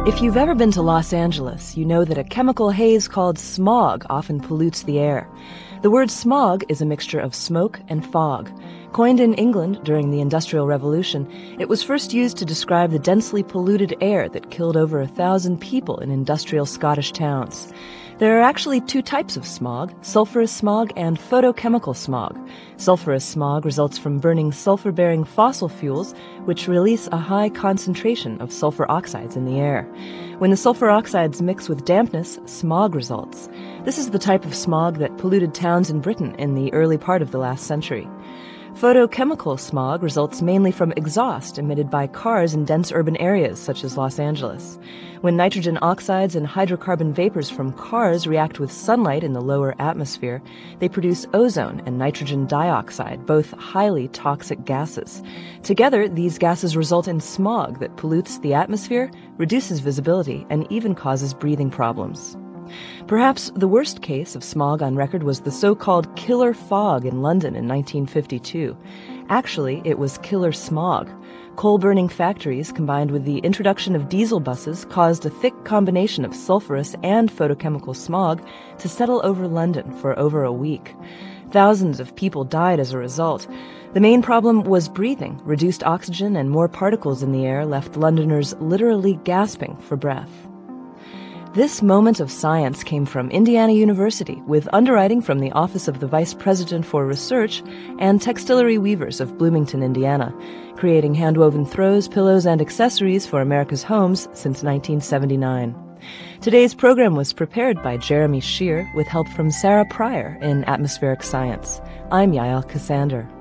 If you've ever been to Los Angeles, you know that a chemical haze called smog often pollutes the air. The word smog is a mixture of smoke and fog. Coined in England during the Industrial Revolution, it was first used to describe the densely polluted air that killed over 1,000 people in industrial Scottish towns. There are actually two types of smog, sulfurous smog and photochemical smog. Sulfurous smog results from burning sulfur-bearing fossil fuels, which release a high concentration of sulfur oxides in the air. When the sulfur oxides mix with dampness, smog results. This is the type of smog that polluted towns in Britain in the early part of the last century. Photochemical smog results mainly from exhaust emitted by cars in dense urban areas such as Los Angeles. When nitrogen oxides and hydrocarbon vapors from cars react with sunlight in the lower atmosphere, they produce ozone and nitrogen dioxide, both highly toxic gases. Together, these gases result in smog that pollutes the atmosphere, reduces visibility, and even causes breathing problems. Perhaps the worst case of smog on record was the so-called killer fog in London in 1952. Actually, it was killer smog. Coal-burning factories combined with the introduction of diesel buses caused a thick combination of sulfurous and photochemical smog to settle over London for over a week. Thousands of people died as a result. The main problem was breathing. Reduced oxygen and more particles in the air left Londoners literally gasping for breath. This moment of science came from Indiana University, with underwriting from the Office of the Vice President for Research and Textillery Weavers of Bloomington, Indiana, creating hand-woven throws, pillows, and accessories for America's homes since 1979. Today's program was prepared by Jeremy Shear with help from Sarah Pryor in Atmospheric Science. I'm Yael Cassander.